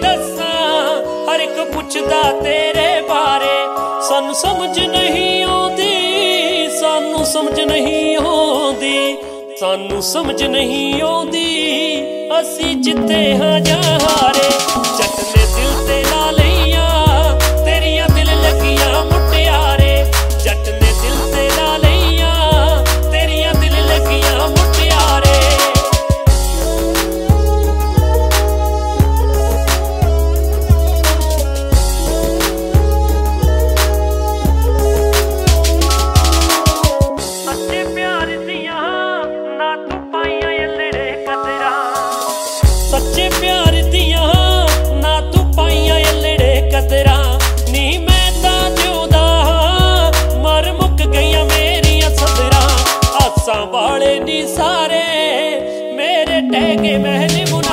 दसा हर एक पुछदा तेरे बारे। सानू समझ नहीं आउंदी, सानू समझ नहीं आउंदी, सानू समझ नहीं आउंदी असी जिते हां जां हारे। जट ने दिल ते ला लईयां तेरियां दिल लगियां मुटियारे। जट ने दिल ते ला लईयां तेरियां दिल लगियां मुटियारे। सच्चे प्यार दियां ना तू पाइयां एलड़े कदरां, सच्चे प्यार दियां ना तू पाइयां एलड़े कदरां। नी मैं तां जिउंदा मर मुक गईयां मेरियां सदरां। आसां वाले नी सारे मेरे टहके महल मुना